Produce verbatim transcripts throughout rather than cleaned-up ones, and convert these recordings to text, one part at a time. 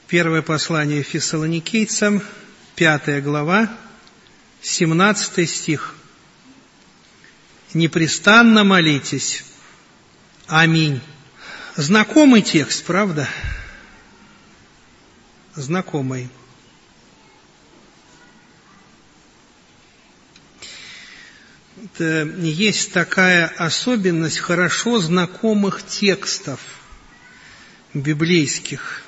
Первое послание Фессалоникийцам, пятая глава, семнадцатый стих. «Непрестанно молитесь. Аминь». Знакомый текст, правда? Знакомый. Это есть такая особенность хорошо знакомых текстов библейских.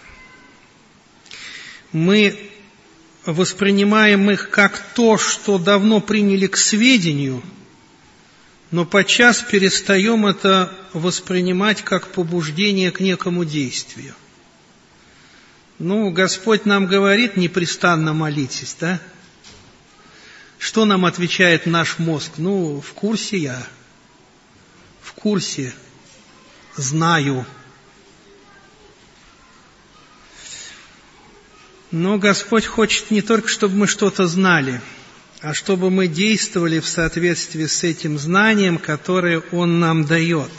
Мы воспринимаем их как то, что давно приняли к сведению, но подчас перестаем это воспринимать как побуждение к некому действию. Ну, Господь нам говорит, непрестанно молитесь, да? Что нам отвечает наш мозг? Ну, в курсе я, в курсе, знаю. Но Господь хочет не только, чтобы мы что-то знали, а чтобы мы действовали в соответствии с этим знанием, которое Он нам дает.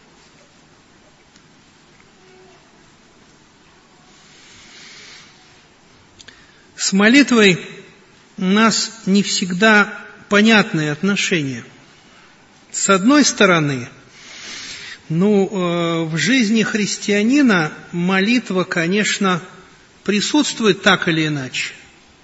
С молитвой у нас не всегда понятные отношения. С одной стороны, ну, в жизни христианина молитва, конечно, присутствует так или иначе.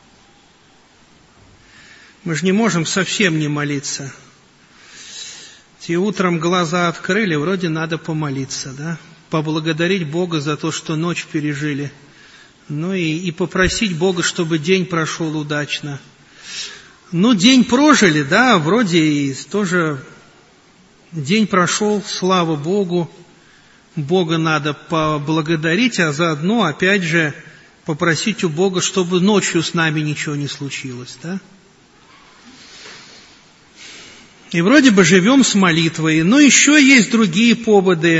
Мы же не можем совсем не молиться. Те утром глаза открыли, вроде надо помолиться, да? Поблагодарить Бога за то, что ночь пережили. Ну и, и попросить Бога, чтобы день прошел удачно. Ну, день прожили, да, вроде и тоже день прошел, слава Богу. Бога надо поблагодарить, а заодно, опять же, попросить у Бога, чтобы ночью с нами ничего не случилось, да? И вроде бы живем с молитвой, но еще есть другие поводы.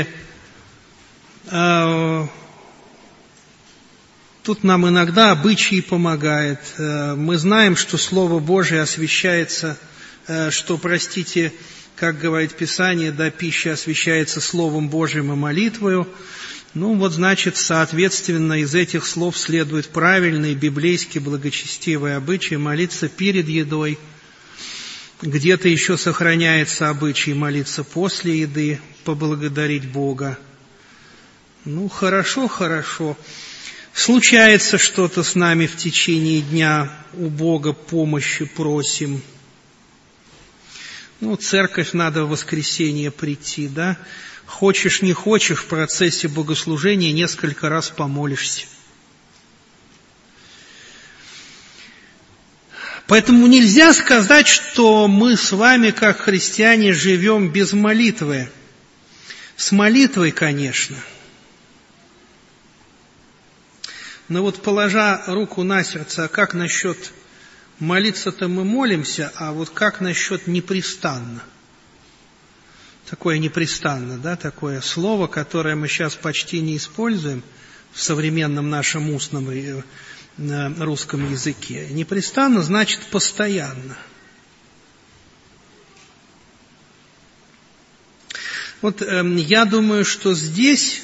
Тут нам иногда обычаи помогают. Мы знаем, что Слово Божие освящается, что, простите, как говорит Писание, да, пища освящается Словом Божьим и молитвою. Ну, вот, значит, соответственно, из этих слов следует правильный библейский благочестивый обычай молиться перед едой. Где-то еще сохраняется обычай молиться после еды, поблагодарить Бога. Ну, хорошо, хорошо. Случается что-то с нами в течение дня, у Бога помощи просим. Ну, церковь надо в воскресенье прийти, да? Хочешь, не хочешь, в процессе богослужения несколько раз помолишься. Поэтому нельзя сказать, что мы с вами, как христиане, живем без молитвы. С молитвой, конечно. Но вот, положа руку на сердце, а как насчет молиться-то мы молимся, а вот как насчет непрестанно? Такое непрестанно, да, такое слово, которое мы сейчас почти не используем в современном нашем устном русском языке. Непрестанно значит постоянно. Вот э, я думаю, что здесь,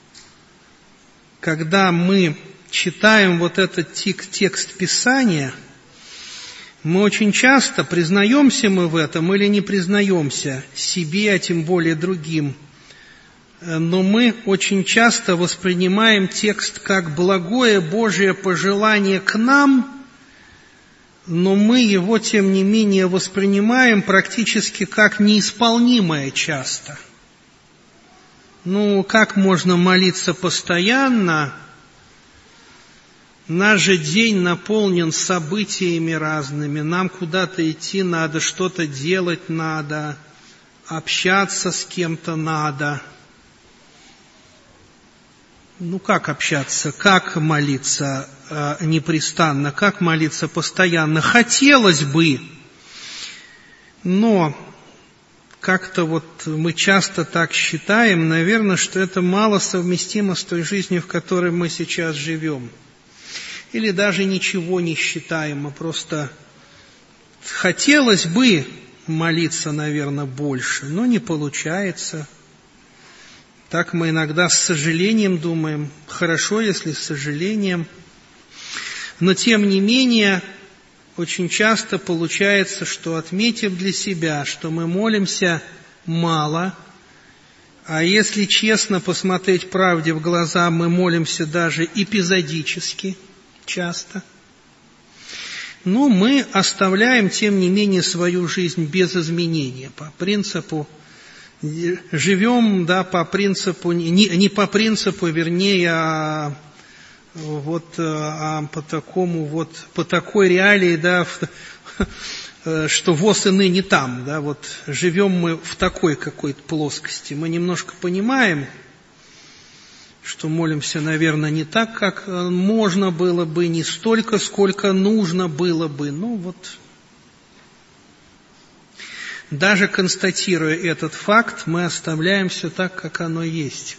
когда мы читаем вот этот текст Писания, мы очень часто, признаемся мы в этом или не признаемся себе, а тем более другим, но мы очень часто воспринимаем текст как благое Божие пожелание к нам, но мы его, тем не менее, воспринимаем практически как неисполнимое часто. Ну, как можно молиться постоянно? Наш же день наполнен событиями разными, нам куда-то идти надо, что-то делать надо, общаться с кем-то надо. Ну, как общаться, как молиться э, непрестанно, как молиться постоянно? Хотелось бы, но как-то вот мы часто так считаем, наверное, что это мало совместимо с той жизнью, в которой мы сейчас живем. Или даже ничего не считаем, а просто хотелось бы молиться, наверное, больше, но не получается. Так мы иногда с сожалением думаем, хорошо, если с сожалением. Но тем не менее, очень часто получается, что отметив для себя, что мы молимся мало, а если честно посмотреть правде в глаза, мы молимся даже эпизодически, часто, но мы оставляем, тем не менее, свою жизнь без изменения, по принципу, живем, да, по принципу, не, не по принципу, вернее, а вот а по такому вот, по такой реалии, да, что воз и ныне там, да, вот живем мы в такой какой-то плоскости. Мы немножко понимаем, что молимся, наверное, не так, как можно было бы, не столько, сколько нужно было бы. Ну вот, даже констатируя этот факт, мы оставляем все так, как оно есть.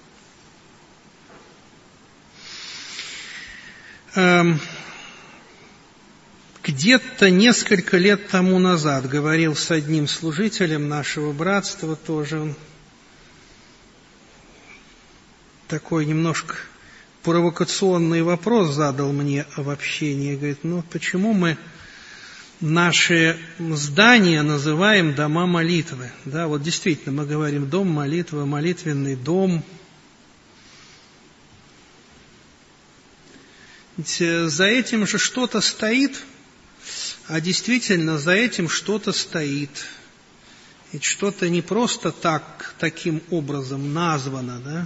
Где-то несколько лет тому назад говорил с одним служителем нашего братства, тоже он такой немножко провокационный вопрос задал мне в общении. Говорит, ну почему мы наши здания называем дома молитвы? Да, вот действительно мы говорим дом молитвы, молитвенный дом. Ведь за этим же что-то стоит, а действительно за этим что-то стоит. Ведь что-то не просто так, таким образом названо, да?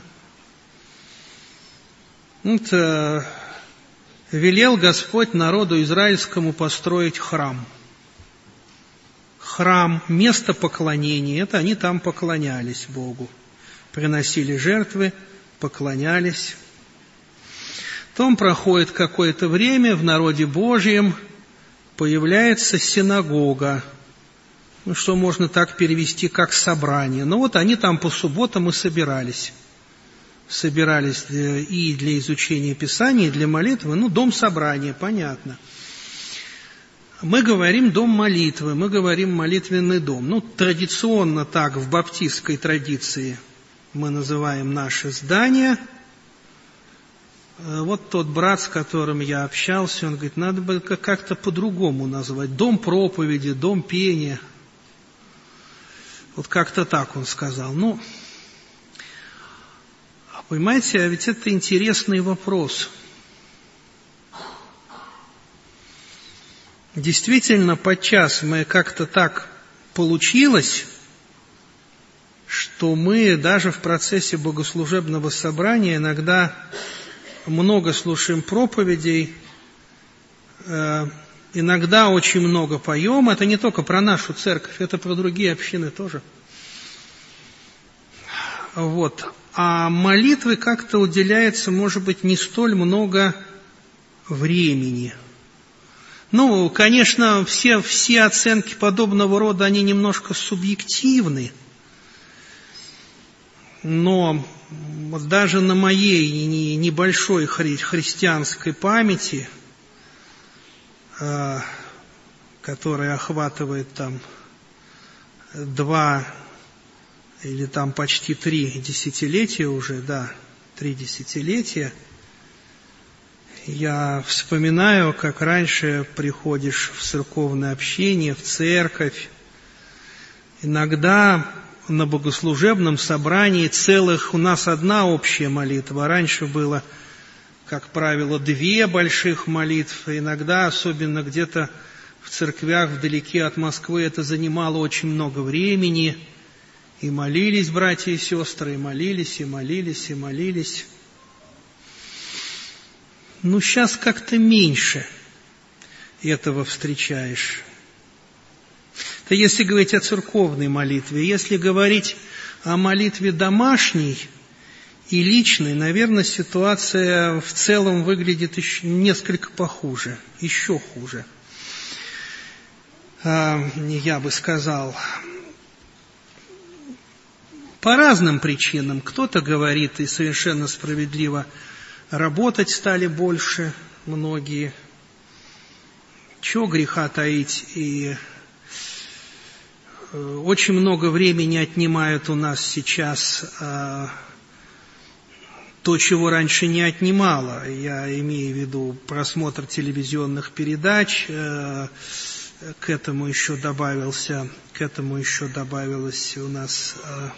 Вот, э, велел Господь народу израильскому построить храм. Храм, место поклонения, это они там поклонялись Богу. Приносили жертвы, поклонялись. Потом проходит какое-то время, в народе Божьем появляется синагога. Ну, что можно так перевести, как собрание. Ну, вот они там по субботам и собирались. Собирались и для изучения Писания, и для молитвы. Ну, дом собрания, понятно. Мы говорим дом молитвы, мы говорим молитвенный дом. Ну, традиционно так, в баптистской традиции мы называем наши здания. Вот тот брат, с которым я общался, он говорит, надо бы как-то по-другому назвать. Дом проповеди, дом пения. Вот как-то так он сказал. Ну, понимаете, а ведь это интересный вопрос. Действительно, подчас мы как-то так получилось, что мы даже в процессе богослужебного собрания иногда много слушаем проповедей, э, иногда очень много поем. Это не только про нашу церковь, это про другие общины тоже. Вот. А молитвы как-то уделяется, может быть, не столь много времени. Ну, конечно, все, все оценки подобного рода, они немножко субъективны. Но вот даже на моей небольшой хри- христианской памяти, э, которая охватывает там два или там почти три десятилетия уже, да, три десятилетия, я вспоминаю, как раньше приходишь в церковное общение, в церковь, иногда на богослужебном собрании целых, у нас одна общая молитва, раньше было, как правило, две больших молитвы, иногда, особенно где-то в церквях вдалеке от Москвы, это занимало очень много времени, и молились братья и сестры, и молились, и молились, и молились. Ну, сейчас как-то меньше этого встречаешь. Это если говорить о церковной молитве. Если говорить о молитве домашней и личной, наверное, ситуация в целом выглядит еще несколько похуже, еще хуже. Я бы сказал, по разным причинам. Кто-то говорит, и совершенно справедливо, работать стали больше многие. Чего греха таить, и очень много времени отнимают у нас сейчас то, чего раньше не отнимало. Я имею в виду просмотр телевизионных передач, к этому еще добавился, к этому еще добавилось у нас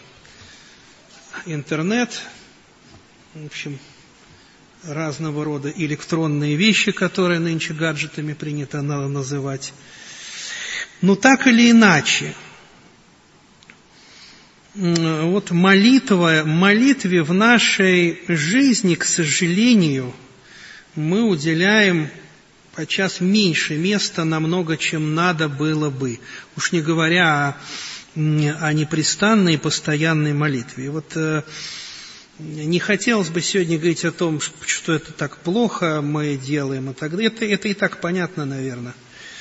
интернет, в общем, разного рода электронные вещи, которые нынче гаджетами принято называть. Но так или иначе, вот молитва, молитве в нашей жизни, к сожалению, мы уделяем подчас меньше места намного, чем надо было бы. Уж не говоря о, о непрестанной и постоянной молитве. И вот э, не хотелось бы сегодня говорить о том, что это так плохо мы делаем и так далее. Это, это и так понятно, наверное.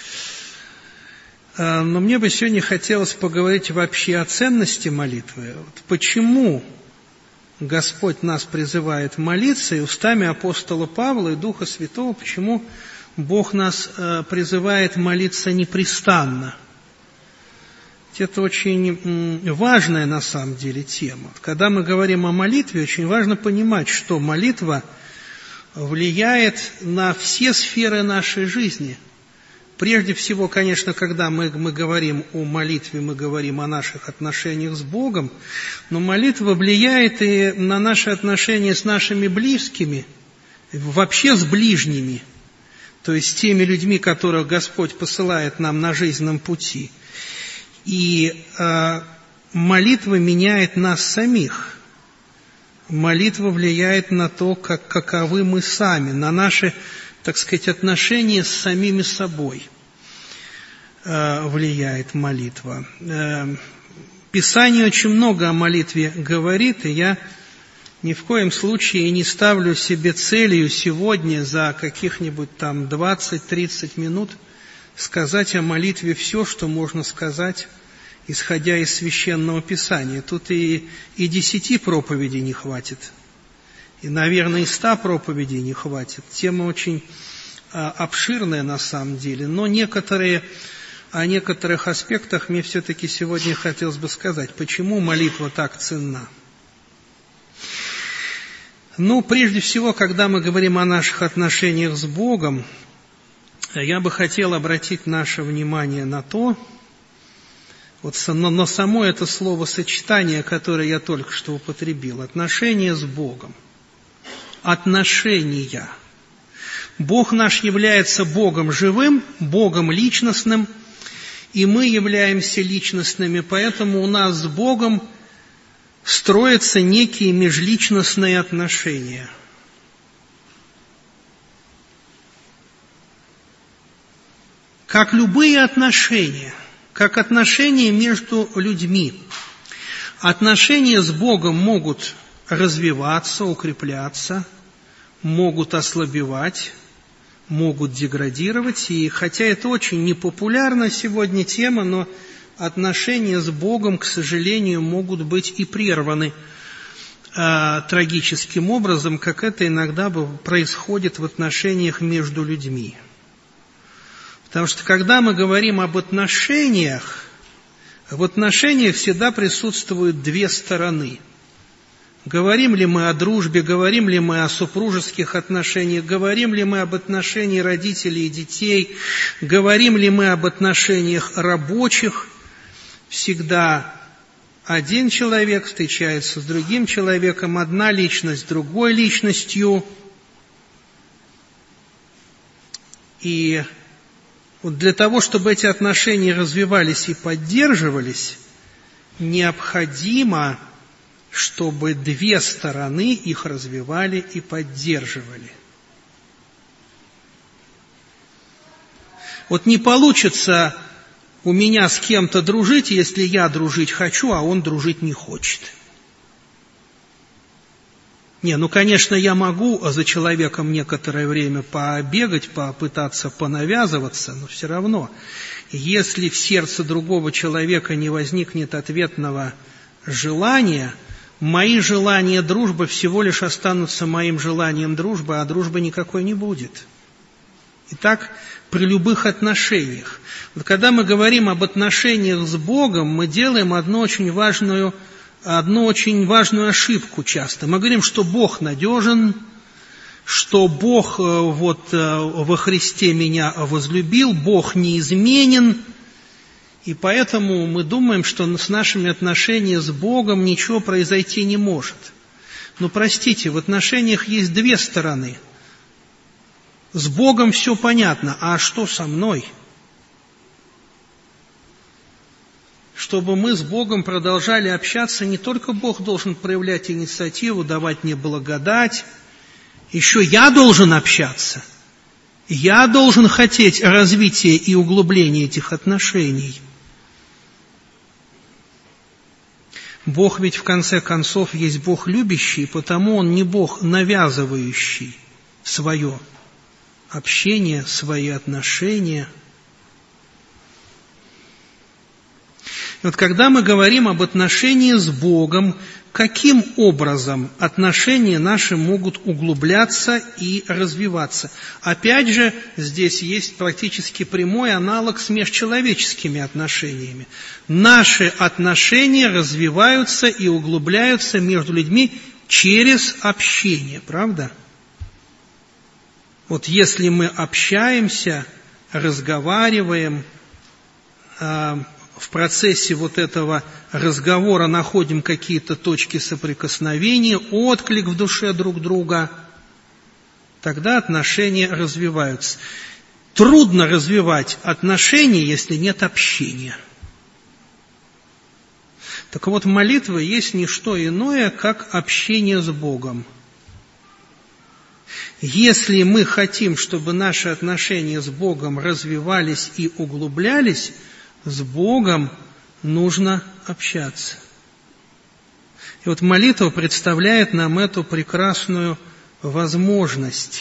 Но мне бы сегодня хотелось поговорить вообще о ценности молитвы. Вот почему Господь нас призывает молиться, и устами апостола Павла и Духа Святого, почему Бог нас призывает молиться непрестанно. Это очень важная на самом деле тема. Когда мы говорим о молитве, очень важно понимать, что молитва влияет на все сферы нашей жизни. Прежде всего, конечно, когда мы, мы говорим о молитве, мы говорим о наших отношениях с Богом, но молитва влияет и на наши отношения с нашими близкими, вообще с ближними, то есть с теми людьми, которых Господь посылает нам на жизненном пути. И э, молитва меняет нас самих. Молитва влияет на то, как, каковы мы сами, на наши, так сказать, отношения с самими собой э, влияет молитва. Э, Писание очень много о молитве говорит, и я ни в коем случае не ставлю себе целью сегодня за каких-нибудь там двадцать-тридцать минут сказать о молитве все, что можно сказать, исходя из Священного Писания. Тут и, и десяти проповедей не хватит. И, наверное, и ста проповедей не хватит. Тема очень а, обширная на самом деле, но некоторые, о некоторых аспектах мне все-таки сегодня хотелось бы сказать, почему молитва так ценна. Ну, прежде всего, когда мы говорим о наших отношениях с Богом, я бы хотел обратить наше внимание на то, вот на, на само это словосочетание, которое я только что употребил, отношения с Богом. Отношения. Бог наш является Богом живым, Богом личностным, и мы являемся личностными, поэтому у нас с Богом строятся некие межличностные отношения. Как любые отношения, как отношения между людьми, отношения с Богом могут развиваться, укрепляться, могут ослабевать, могут деградировать. И хотя это очень непопулярна сегодня тема, но отношения с Богом, к сожалению, могут быть и прерваны э, трагическим образом, как это иногда происходит в отношениях между людьми. Потому что когда мы говорим об отношениях, в отношениях всегда присутствуют две стороны. Говорим ли мы о дружбе, говорим ли мы о супружеских отношениях, говорим ли мы об отношении родителей и детей, говорим ли мы об отношениях рабочих, всегда один человек встречается с другим человеком, одна личность с другой личностью. И вот для того, чтобы эти отношения развивались и поддерживались, необходимо, чтобы две стороны их развивали и поддерживали. Вот не получится у меня с кем-то дружить, если я дружить хочу, а он дружить не хочет. Не, ну, конечно, я могу за человеком некоторое время побегать, попытаться понавязываться, но все равно, если в сердце другого человека не возникнет ответного желания, мои желания дружбы всего лишь останутся моим желанием дружбы, а дружбы никакой не будет. Итак, при любых отношениях. Вот когда мы говорим об отношениях с Богом, мы делаем одну очень важную одну очень важную ошибку часто. Мы говорим, что Бог надежен, что Бог вот во Христе меня возлюбил, Бог неизменен, и поэтому мы думаем, что с нашими отношениями с Богом ничего произойти не может. Но простите, в отношениях есть две стороны. С Богом все понятно, а что со мной? Чтобы мы с Богом продолжали общаться, не только Бог должен проявлять инициативу, давать мне благодать, еще я должен общаться. Я должен хотеть развития и углубления этих отношений. Бог ведь в конце концов есть Бог любящий, потому Он не Бог навязывающий свое общение, свои отношения. И вот когда мы говорим об отношении с Богом, каким образом отношения наши могут углубляться и развиваться? Опять же, здесь есть практически прямой аналог с межчеловеческими отношениями. Наши отношения развиваются и углубляются между людьми через общение, правда? Вот если мы общаемся, разговариваем, в процессе вот этого разговора находим какие-то точки соприкосновения, отклик в душе друг друга, тогда отношения развиваются. Трудно развивать отношения, если нет общения. Так вот, молитва есть не что иное, как общение с Богом. Если мы хотим, чтобы наши отношения с Богом развивались и углублялись, с Богом нужно общаться. И вот молитва представляет нам эту прекрасную возможность.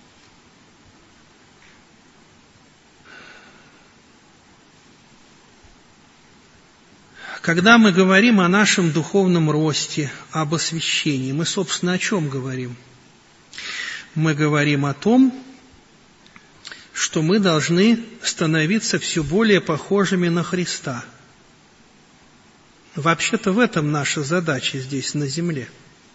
Когда мы говорим о нашем духовном росте, об освящении, мы, собственно, о чем говорим? Мы говорим о том, что мы должны становиться все более похожими на Христа. Вообще-то в этом наша задача здесь, на земле.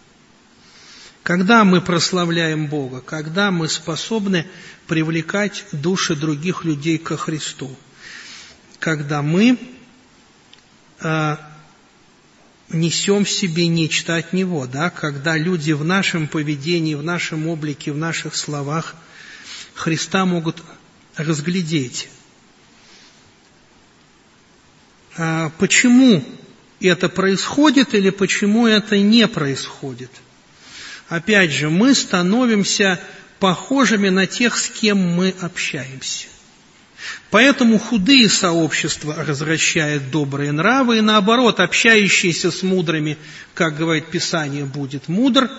Когда мы прославляем Бога, когда мы способны привлекать души других людей ко Христу, когда мы э, несем в себе нечто от Него, да, когда люди в нашем поведении, в нашем облике, в наших словах Христа могут разглядеть. А почему это происходит или почему это не происходит? Опять же, мы становимся похожими на тех, с кем мы общаемся. Поэтому худые сообщества развращают добрые нравы, и наоборот, общающийся с мудрыми, как говорит Писание, будет мудр.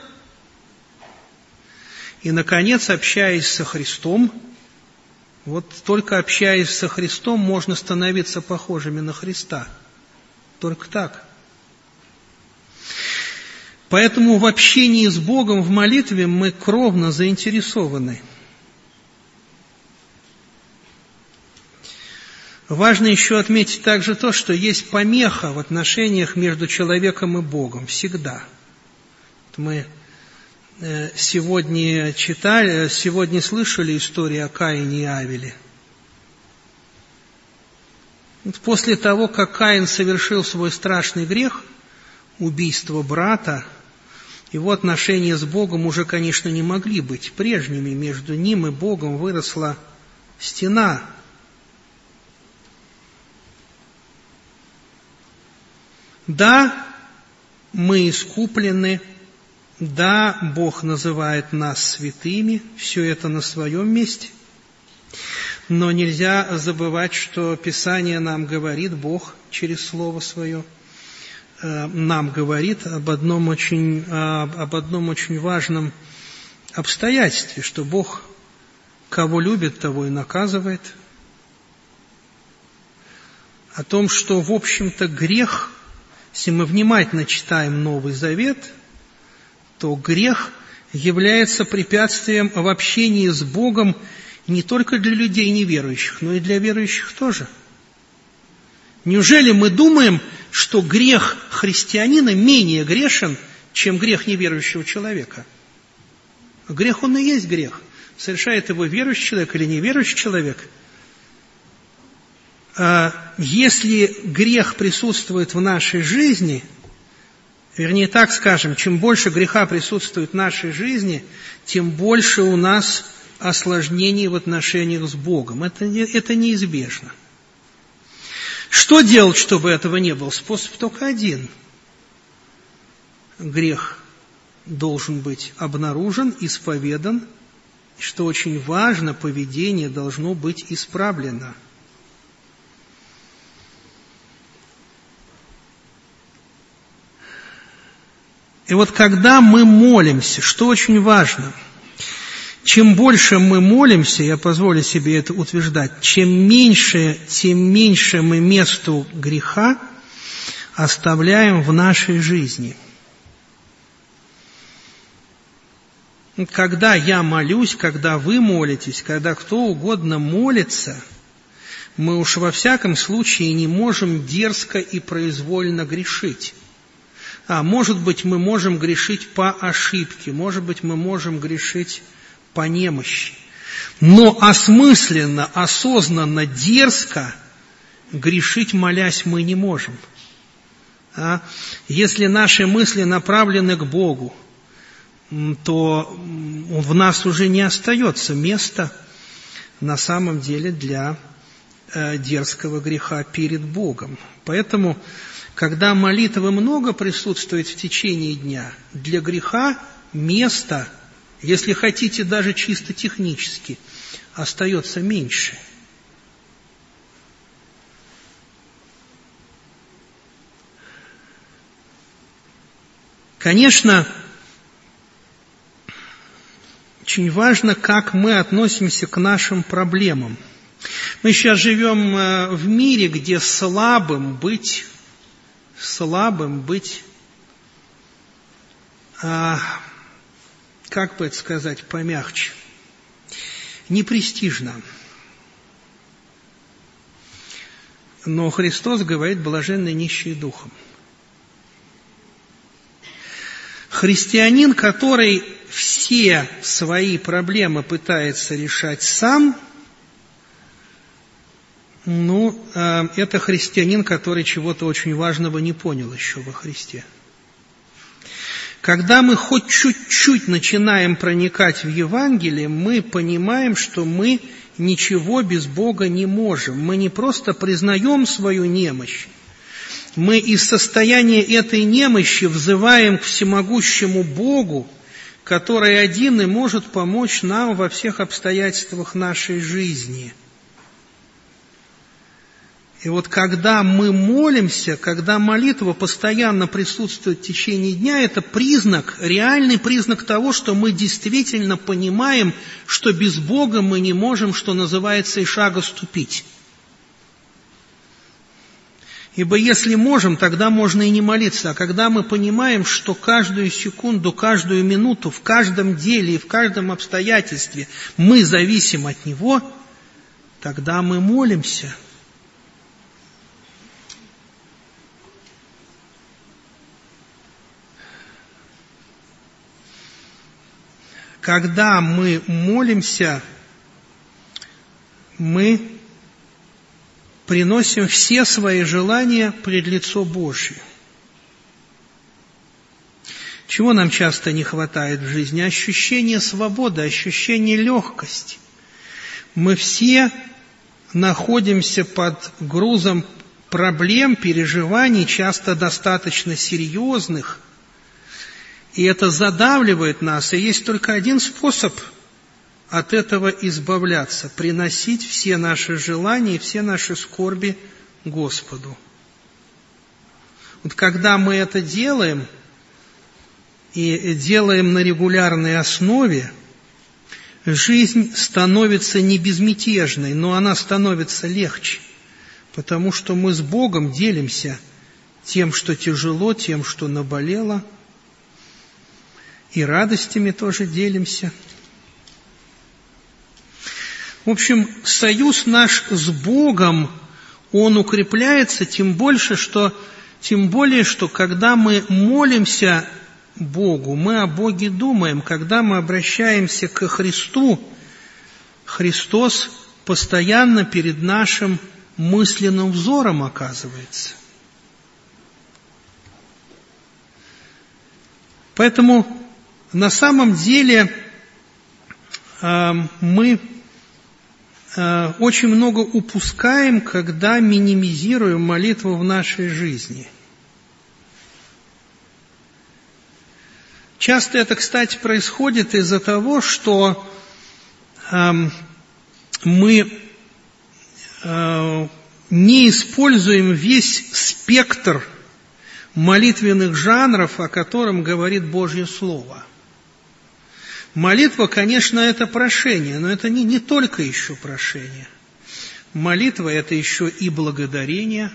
И, наконец, общаясь со Христом, вот только общаясь со Христом, можно становиться похожими на Христа. Только так. Поэтому в общении с Богом, в молитве мы кровно заинтересованы. Важно еще отметить также то, что есть помеха в отношениях между человеком и Богом. Всегда. Мы сегодня читали, сегодня слышали историю о Каине и Авеле. После того, как Каин совершил свой страшный грех, убийство брата, его отношения с Богом уже, конечно, не могли быть прежними. Между ним и Богом выросла стена. Да, мы искуплены, да, Бог называет нас святыми, все это на своем месте. Но нельзя забывать, что Писание нам говорит, Бог через Слово Свое, нам говорит об одном очень, об одном очень важном обстоятельстве, что Бог кого любит, того и наказывает. О том, что, в общем-то, грех, если мы внимательно читаем Новый Завет, то грех является препятствием в общении с Богом не только для людей неверующих, но и для верующих тоже. Неужели мы думаем, что грех христианина менее грешен, чем грех неверующего человека. Грех, он и есть грех. Совершает его верующий человек или неверующий человек. Если грех присутствует в нашей жизни, вернее, так скажем, чем больше греха присутствует в нашей жизни, тем больше у нас осложнений в отношениях с Богом. Это, это неизбежно. Что делать, чтобы этого не было? Способ только один. Грех должен быть обнаружен, исповедан, и, что очень важно, поведение должно быть исправлено. И вот когда мы молимся, что очень важно, чем больше мы молимся, я позволю себе это утверждать, чем меньше, тем меньше мы месту греха оставляем в нашей жизни. Когда я молюсь, когда вы молитесь, когда кто угодно молится, мы уж во всяком случае не можем дерзко и произвольно грешить. А может быть, мы можем грешить по ошибке, может быть, мы можем грешить по немощи. Но осмысленно, осознанно, дерзко грешить, молясь, мы не можем. А? Если наши мысли направлены к Богу, то в нас уже не остается места на самом деле для э, дерзкого греха перед Богом. Поэтому, когда молитвы много присутствует в течение дня, для греха места, если хотите даже чисто технически, остается меньше. Конечно, очень важно, как мы относимся к нашим проблемам. Мы сейчас живем в мире, где слабым быть, слабым быть, а, как бы это сказать помягче, непрестижно. Но Христос говорит: блаженны нищие духом. Христианин, который все свои проблемы пытается решать сам, ну, э, это христианин, который чего-то очень важного не понял еще во Христе. Когда мы хоть чуть-чуть начинаем проникать в Евангелие, мы понимаем, что мы ничего без Бога не можем. Мы не просто признаем свою немощь, мы из состояния этой немощи взываем к всемогущему Богу, который один и может помочь нам во всех обстоятельствах нашей жизни. И вот когда мы молимся, когда молитва постоянно присутствует в течение дня, это признак, реальный признак того, что мы действительно понимаем, что без Бога мы не можем, что называется, и шага ступить. Ибо если можем, тогда можно и не молиться. А когда мы понимаем, что каждую секунду, каждую минуту, в каждом деле и в каждом обстоятельстве мы зависим от Него, тогда мы молимся. Когда мы молимся, мы приносим все свои желания пред лицо Божие. Чего нам часто не хватает в жизни? Ощущение свободы, ощущение легкости. Мы все находимся под грузом проблем, переживаний, часто достаточно серьезных, и это задавливает нас, и есть только один способ от этого избавляться – приносить все наши желания и все наши скорби Господу. Вот когда мы это делаем, и делаем на регулярной основе, жизнь становится не безмятежной, но она становится легче, потому что мы с Богом делимся тем, что тяжело, тем, что наболело, и радостями тоже делимся. В общем, союз наш с Богом, он укрепляется, тем больше, что Тем более, что когда мы молимся Богу, мы о Боге думаем. Когда мы обращаемся ко Христу, Христос постоянно перед нашим мысленным взором оказывается. Поэтому на самом деле э, мы э, очень много упускаем, когда минимизируем молитву в нашей жизни. Часто это, кстати, происходит из-за того, что э, мы э, не используем весь спектр молитвенных жанров, о котором говорит Божье Слово. Молитва, конечно, это прошение, но это не, не только еще прошение. Молитва – это еще и благодарение.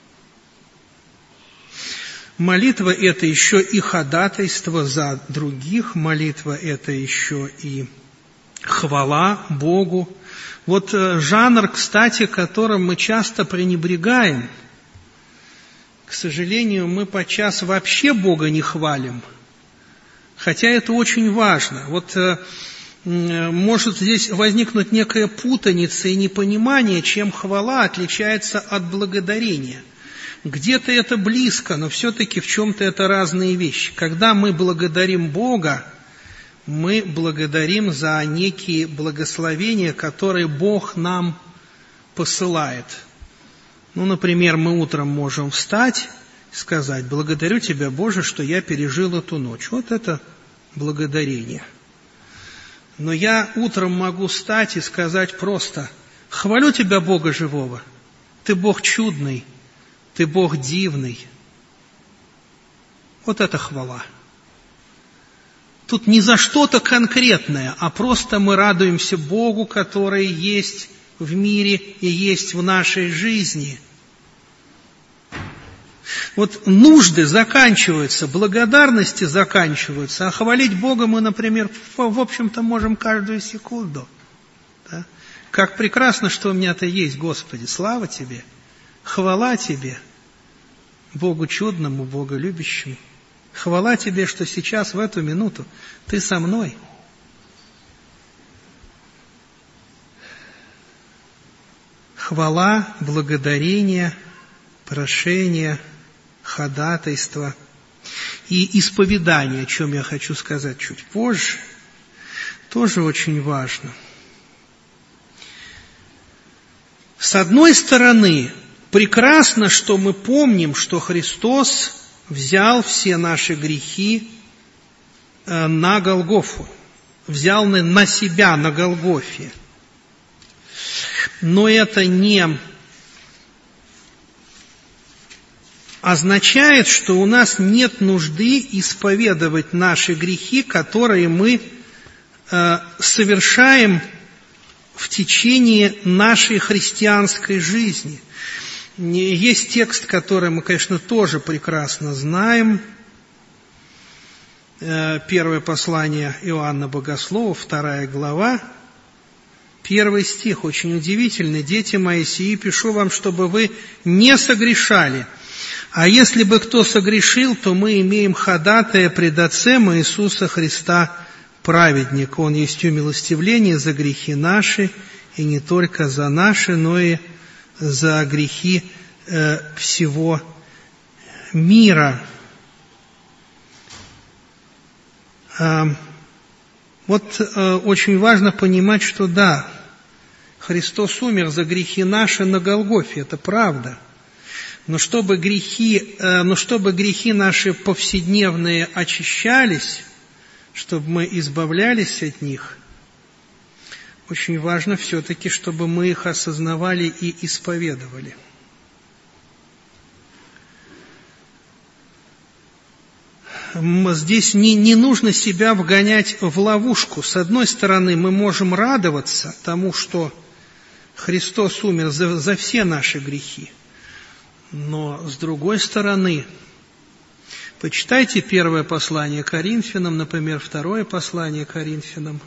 Молитва – это еще и ходатайство за других. Молитва – это еще и хвала Богу. Вот жанр, кстати, которым мы часто пренебрегаем. К сожалению, мы подчас вообще Бога не хвалим, хотя это очень важно. Вот э, может здесь возникнуть некая путаница и непонимание, чем хвала отличается от благодарения. Где-то это близко, но все-таки в чем-то это разные вещи. Когда мы благодарим Бога, мы благодарим за некие благословения, которые Бог нам посылает. Ну, например, мы утром можем встать и сказать: «Благодарю Тебя, Боже, что я пережил эту ночь». Вот это благодарение. Но я утром могу встать и сказать просто: «Хвалю Тебя, Бога живого, Ты Бог чудный, Ты Бог дивный». Вот это хвала. Тут не за что-то конкретное, а просто мы радуемся Богу, который есть в мире и есть в нашей жизни. Вот нужды заканчиваются, благодарности заканчиваются, а хвалить Бога мы, например, в общем-то можем каждую секунду. Да? Как прекрасно, что у меня-то есть, Господи, слава Тебе, хвала Тебе, Богу чудному, Богу любящему. Хвала Тебе, что сейчас, в эту минуту, Ты со мной. Хвала, благодарение, прошение, ходатайство и исповедание, о чем я хочу сказать чуть позже, тоже очень важно. С одной стороны, прекрасно, что мы помним, что Христос взял все наши грехи на Голгофу, взял на себя на Голгофе. Но это не означает, что у нас нет нужды исповедовать наши грехи, которые мы э, совершаем в течение нашей христианской жизни. Есть текст, который мы, конечно, тоже прекрасно знаем. Э, первое послание Иоанна Богослова, вторая глава. Первый стих, очень удивительный. «Дети мои, сии пишу вам, чтобы вы не согрешали. А если бы кто согрешил, то мы имеем ходатая пред Отцем Иисуса Христа, праведника. Он есть умилостивление за грехи наши, и не только за наши, но и за грехи э, всего мира». Э, вот э, очень важно понимать, что да, Христос умер за грехи наши на Голгофе, это правда. Но чтобы грехи, но чтобы грехи наши повседневные очищались, чтобы мы избавлялись от них, очень важно все-таки, чтобы мы их осознавали и исповедовали. Здесь не, не нужно себя вгонять в ловушку. С одной стороны, мы можем радоваться тому, что Христос умер за, за все наши грехи. Но, с другой стороны, почитайте первое послание Коринфянам, например, второе послание Коринфянам.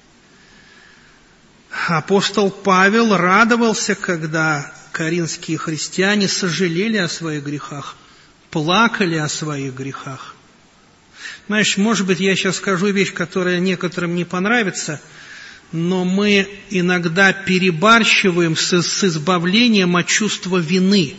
Апостол Павел радовался, когда коринфские христиане сожалели о своих грехах, плакали о своих грехах. Знаешь, может быть, я сейчас скажу вещь, которая некоторым не понравится, но мы иногда перебарщиваем с, с избавлением от чувства вины.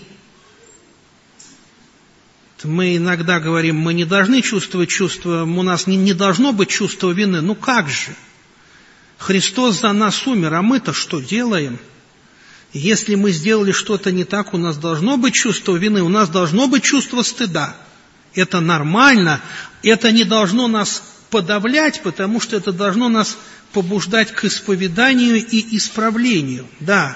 Мы иногда говорим, мы не должны чувствовать чувство, у нас не, не должно быть чувства вины. Ну как же? Христос за нас умер, а мы-то что делаем? Если мы сделали что-то не так, у нас должно быть чувство вины, у нас должно быть чувство стыда. Это нормально, это не должно нас подавлять, потому что это должно нас побуждать к исповеданию и исправлению. Да.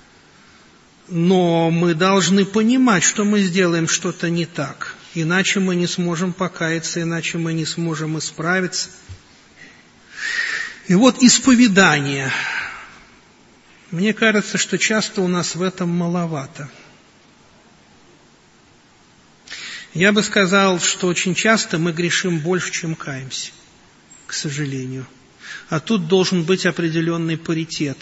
Но мы должны понимать, что мы сделаем что-то не так. Иначе мы не сможем покаяться, иначе мы не сможем исправиться. И вот исповедание. Мне кажется, что часто у нас в этом маловато. Я бы сказал, что очень часто мы грешим больше, чем каемся, к сожалению. А тут должен быть определенный паритет.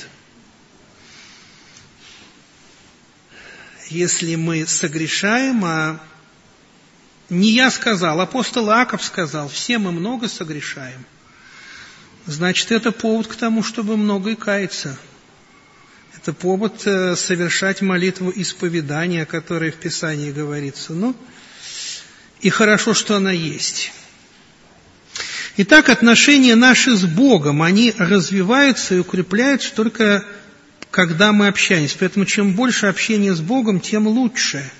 Если мы согрешаем, а не я сказал, апостол Иаков сказал, все мы много согрешаем, значит, это повод к тому, чтобы много и каяться. Это повод совершать молитву исповедания, о которой в Писании говорится. Ну, и хорошо, что она есть. Итак, отношения наши с Богом, они развиваются и укрепляются только когда мы общаемся. Поэтому чем больше общения с Богом, тем лучше.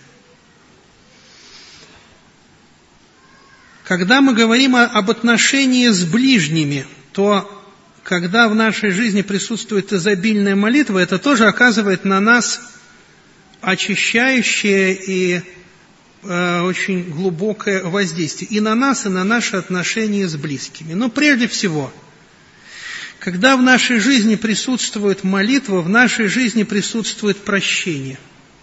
Когда мы говорим об отношении с ближними, то когда в нашей жизни присутствует изобильная молитва, это тоже оказывает на нас очищающее и э, очень глубокое воздействие. И на нас, и на наши отношения с близкими. Но прежде всего, когда в нашей жизни присутствует молитва, в нашей жизни присутствует прощение.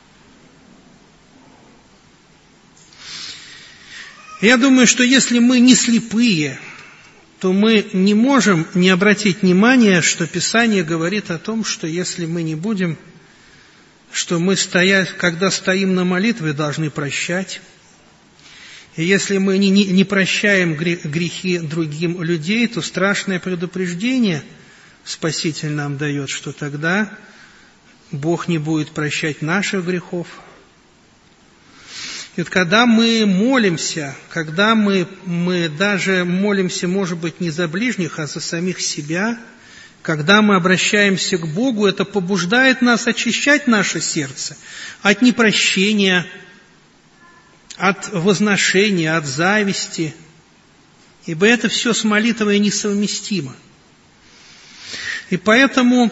Я думаю, что если мы не слепые, то мы не можем не обратить внимания, что Писание говорит о том, что если мы не будем, что мы, стоя, когда стоим на молитве, должны прощать. И если мы не, не, не прощаем грехи другим людей, то страшное предупреждение Спаситель нам дает, что тогда Бог не будет прощать наших грехов. И вот когда мы молимся, когда мы, мы даже молимся, может быть, не за ближних, а за самих себя, когда мы обращаемся к Богу, это побуждает нас очищать наше сердце от непрощения, от возношения, от зависти, ибо это все с молитвой несовместимо. И поэтому,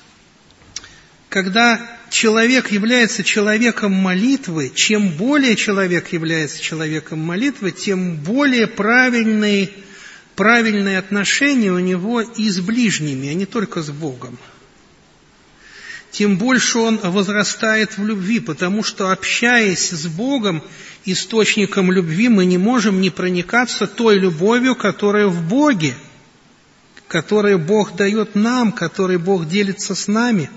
когда человек является человеком молитвы, чем более человек является человеком молитвы, тем более правильные, правильные отношения у него и с ближними, а не только с Богом. Тем больше он возрастает в любви, потому что, общаясь с Богом, источником любви, мы не можем не проникаться той любовью, которая в Боге, которую Бог дает нам, которой Бог делится с нами.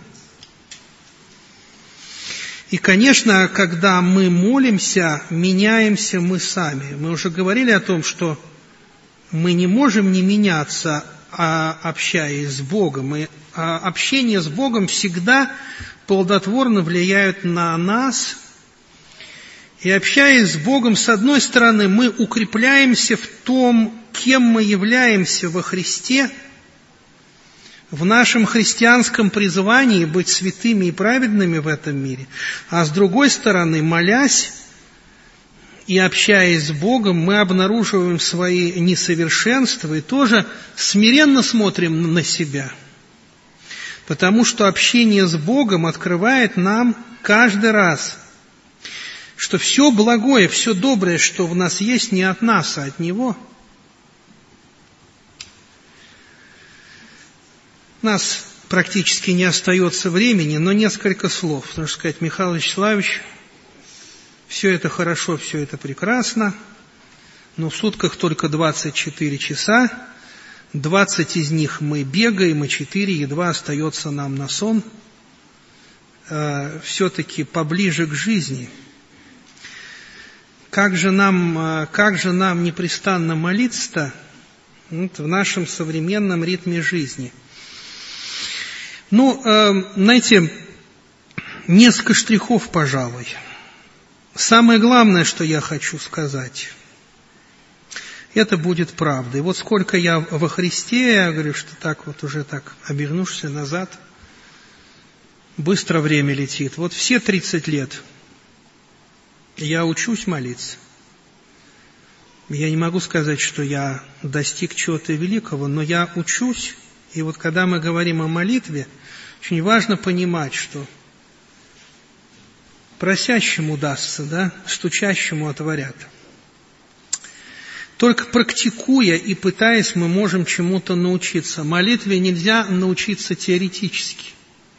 И, конечно, когда мы молимся, меняемся мы сами. Мы уже говорили о том, что мы не можем не меняться, общаясь с Богом. И общение с Богом всегда плодотворно влияет на нас. И общаясь с Богом, с одной стороны, мы укрепляемся в том, кем мы являемся во Христе, в нашем христианском призвании быть святыми и праведными в этом мире, а с другой стороны, молясь и общаясь с Богом, мы обнаруживаем свои несовершенства и тоже смиренно смотрим на себя, потому что общение с Богом открывает нам каждый раз, что все благое, все доброе, что в нас есть, не от нас, а от Него. У нас практически не остается времени, но несколько слов. Потому что сказать, Михаил Вячеславович, все это хорошо, все это прекрасно, но в сутках только двадцать четыре часа, двадцать из них мы бегаем, и четыре едва остается нам на сон. Э, все-таки поближе к жизни. как же нам, как же нам непрестанно молиться-то вот, в нашем современном ритме жизни? Ну, знаете, несколько штрихов, пожалуй. Самое главное, что я хочу сказать, это будет правда. И вот сколько я во Христе, я говорю, что так вот уже так обернешься назад, быстро время летит. Вот все тридцать лет я учусь молиться. Я не могу сказать, что я достиг чего-то великого, но я учусь. И вот когда мы говорим о молитве, очень важно понимать, что просящему дастся, да, стучащему отворят. Только практикуя и пытаясь, мы можем чему-то научиться. Молитве нельзя научиться теоретически.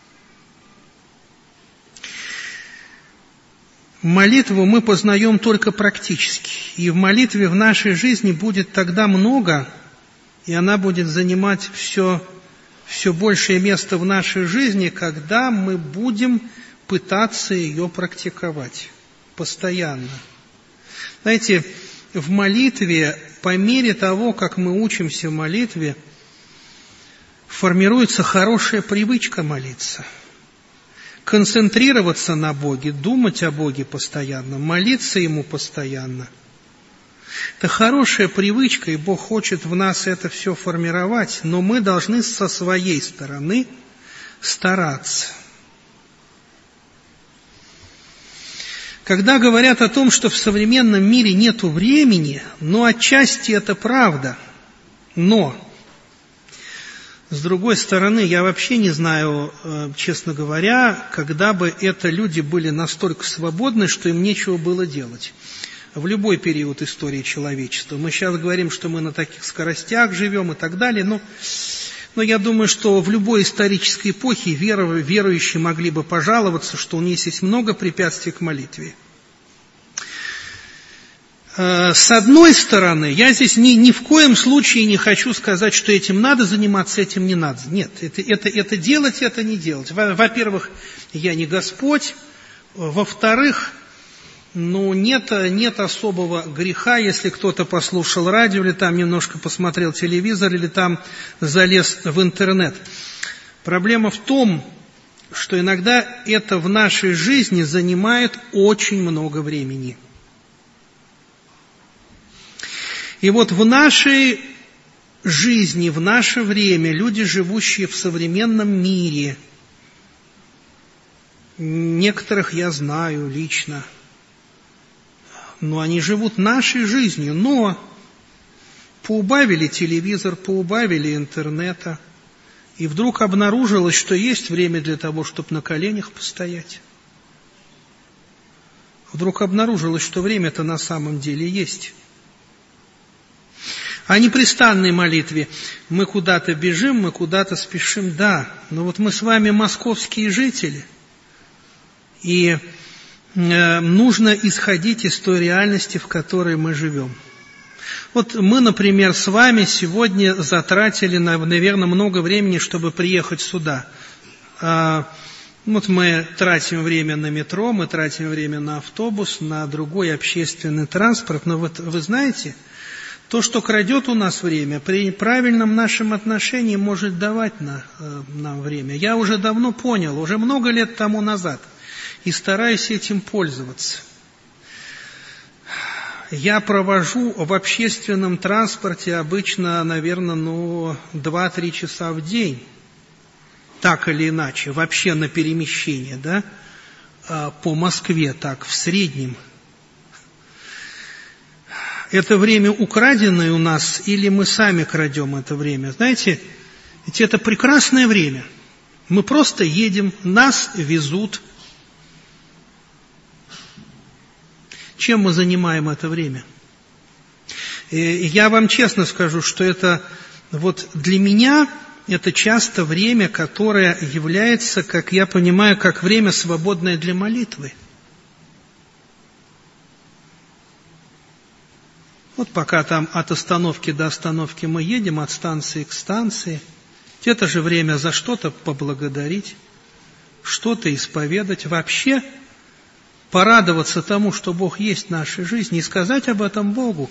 Молитву мы познаем только практически. И в молитве в нашей жизни будет тогда много, и она будет занимать все, все большее место в нашей жизни, когда мы будем пытаться ее практиковать постоянно. Знаете, в молитве, по мере того, как мы учимся в молитве, формируется хорошая привычка молиться. Концентрироваться на Боге, думать о Боге постоянно, молиться Ему постоянно. Это хорошая привычка, и Бог хочет в нас это все формировать, но мы должны со своей стороны стараться. Когда говорят о том, что в современном мире нету времени, ну, отчасти это правда, но, с другой стороны, я вообще не знаю, честно говоря, когда бы это люди были настолько свободны, что им нечего было делать. В любой период истории человечества. Мы сейчас говорим, что мы на таких скоростях живем и так далее, но, но я думаю, что в любой исторической эпохе верующие могли бы пожаловаться, что у них есть много препятствий к молитве. С одной стороны, я здесь ни, ни в коем случае не хочу сказать, что этим надо заниматься, этим не надо. Нет, это, это, это делать, это не делать. Во-первых, я не Господь. Во-вторых, ну, нет, нет особого греха, если кто-то послушал радио, или там немножко посмотрел телевизор, или там залез в интернет. Проблема в том, что иногда это в нашей жизни занимает очень много времени. И вот в нашей жизни, в наше время, люди, живущие в современном мире, некоторых я знаю лично, но они живут нашей жизнью, но поубавили телевизор, поубавили интернета, и вдруг обнаружилось, что есть время для того, чтобы на коленях постоять. Вдруг обнаружилось, что время-то на самом деле есть. О непрестанной молитве. Мы куда-то бежим, мы куда-то спешим, да, но вот мы с вами московские жители, и нужно исходить из той реальности, в которой мы живем. Вот мы, например, с вами сегодня затратили, наверное, много времени, чтобы приехать сюда. Вот мы тратим время на метро, мы тратим время на автобус, на другой общественный транспорт. Но вот вы знаете, то, что крадет у нас время, при правильном нашем отношении может давать на, нам время. Я уже давно понял, уже много лет тому назад, и стараюсь этим пользоваться. Я провожу в общественном транспорте обычно, наверное, ну, два-три часа в день, так или иначе, вообще на перемещение, да, по Москве, так, в среднем. Это время украденное у нас, или мы сами крадем это время? Знаете, ведь это прекрасное время. Мы просто едем, нас везут. Чем мы занимаем это время? И я вам честно скажу, что это вот для меня это часто время, которое является, как я понимаю, как время, свободное для молитвы. Вот пока там от остановки до остановки мы едем, от станции к станции, это же время за что-то поблагодарить, что-то исповедать. Вообще, порадоваться тому, что Бог есть в нашей жизни, и сказать об этом Богу.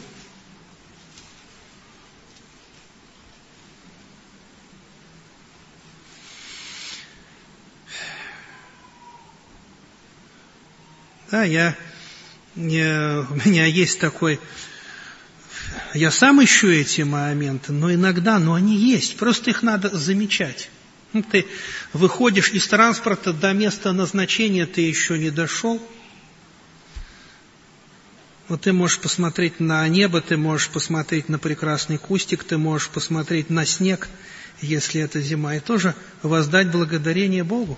Да, я, я, у меня есть такой... Я сам ищу эти моменты, но иногда, но они есть, просто их надо замечать. Ну, ты выходишь из транспорта до места назначения, ты еще не дошел. Вот ты можешь посмотреть на небо, ты можешь посмотреть на прекрасный кустик, ты можешь посмотреть на снег, если это зима, и тоже воздать благодарение Богу.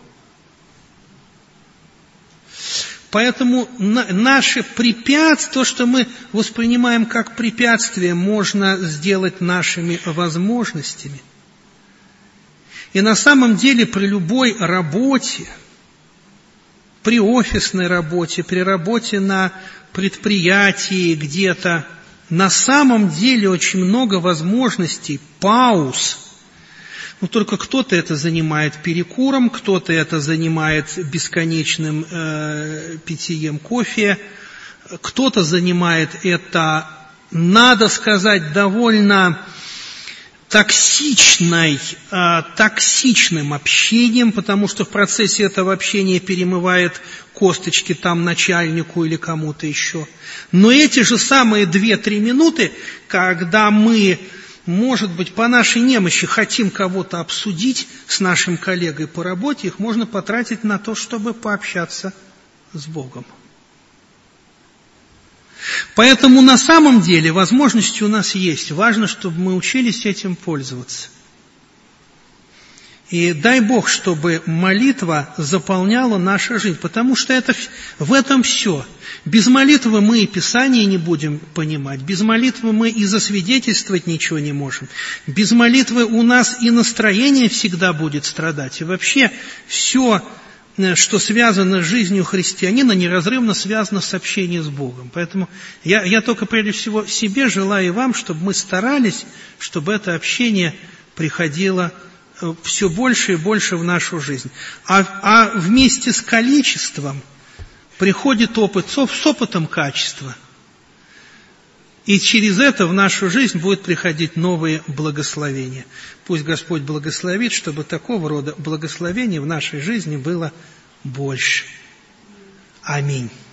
Поэтому наши препятствия, то, что мы воспринимаем как препятствие, можно сделать нашими возможностями. И на самом деле при любой работе, при офисной работе, при работе на предприятии где-то, на самом деле очень много возможностей, пауз. Но только кто-то это занимает перекуром, кто-то это занимает бесконечным э, питьем кофе, кто-то занимает это, надо сказать, довольно токсичной, э, токсичным общением, потому что в процессе этого общения перемывает косточки там начальнику или кому-то еще. Но эти же самые две-три минуты, когда мы... Может быть, по нашей немощи хотим кого-то обсудить с нашим коллегой по работе, их можно потратить на то, чтобы пообщаться с Богом. Поэтому на самом деле возможности у нас есть. Важно, чтобы мы учились этим пользоваться. И дай Бог, чтобы молитва заполняла нашу жизнь, потому что это, в этом все. Без молитвы мы и Писание не будем понимать, без молитвы мы и засвидетельствовать ничего не можем. Без молитвы у нас и настроение всегда будет страдать. И вообще все, что связано с жизнью христианина, неразрывно связано с общением с Богом. Поэтому я, я только прежде всего себе желаю и вам, чтобы мы старались, чтобы это общение приходило все больше и больше в нашу жизнь. А, а вместе с количеством приходит опыт, с опытом качества. И через это в нашу жизнь будут приходить новые благословения. Пусть Господь благословит, чтобы такого рода благословений в нашей жизни было больше. Аминь.